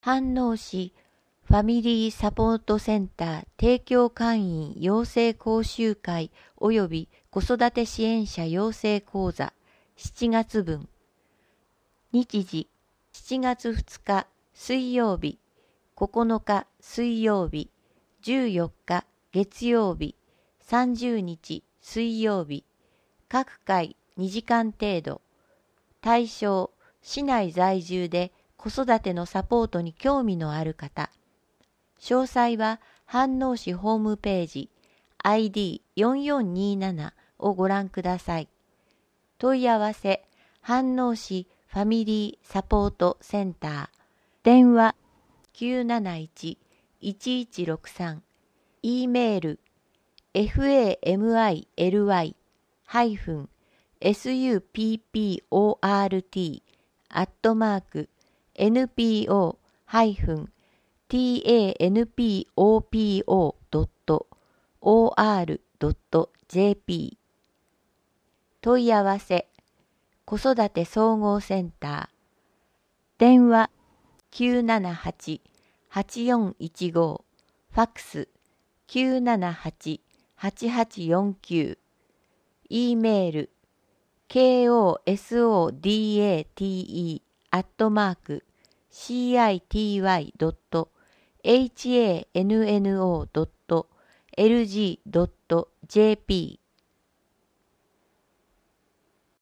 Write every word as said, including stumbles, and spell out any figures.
飯能市ファミリーサポートセンター提供会員養成講習会及び子育て支援者養成講座しちがつ分。日時しちがつふつか水曜日、ここのか水曜日、じゅうよっか月曜日、さんじゅうにち水曜日、各回にじかん程度。対象、市内在住で子育てのサポートに興味のある方。詳細は飯能市ホームページ アイディーよんよんになな をご覧ください。問い合わせ、飯能市ファミリーサポートセンター。電話 きゅうなないち いちいちろくさん。E メール ファミリー サポート アットマーク エヌピーオー タンポポ ドット オーアール ドット ジェーピー。 問い合わせ、子育て総合センター。電話 きゅうななはち はちよんいちご。ファックス きゅうななはち はちはちよんきゅう。E メール ケーオーエスオーディーエーティー アットマーク シーアイティーワイ ドット エイチエーエヌエヌオー ドット エルジー ドット ジェーピー